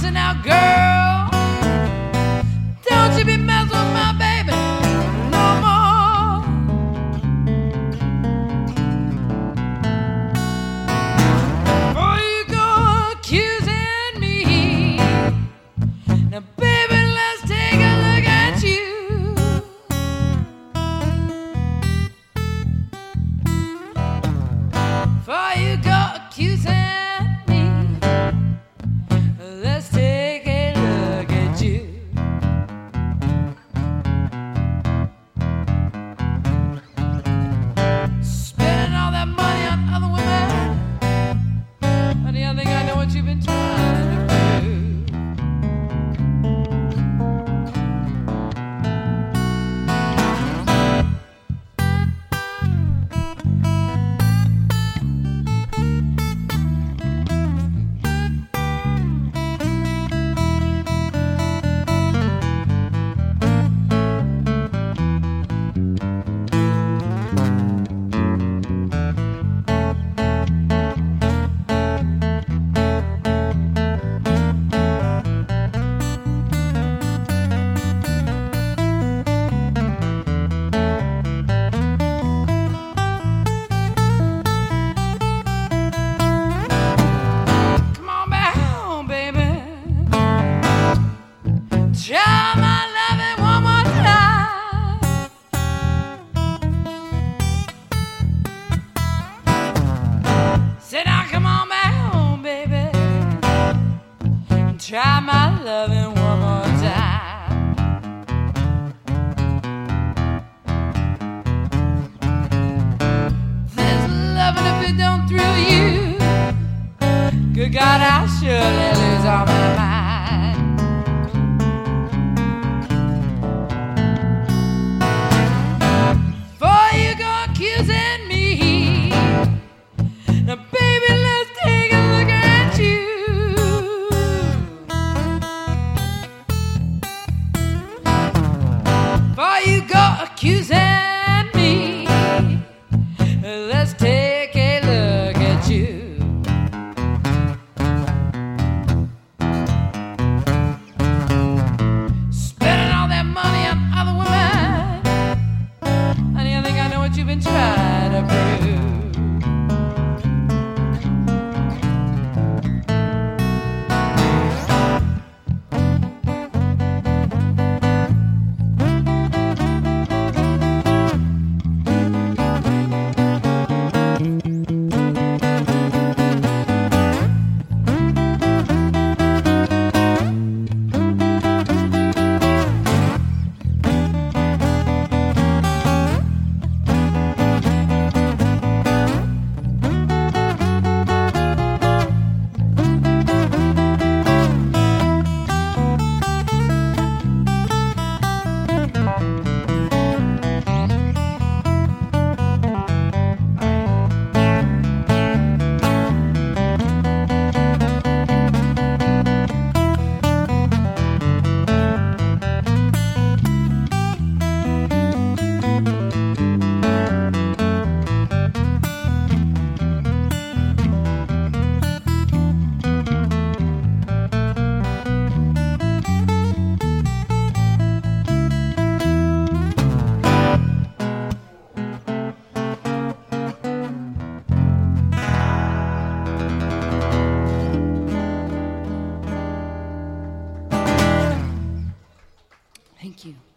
say now, girl, don't you be messing with my baby no more. Before you go accusing me, now baby, let's take a look at you. Before you go accusing me, let's take a look at you. Spending all that money on other women. Honey, I think I know what you've been trying to do. Try my loving one more time. Say now, come on back home, baby. Try my loving one more time. This loving, if it don't thrill you, good God, I'll surely lose all my mind. Accusing me. Now, baby, let's take a look at you. Before you go accusing me, let's take a look at you. Spending all that money on other women. Honey, I think I know what you've been trying to prove. Thank you.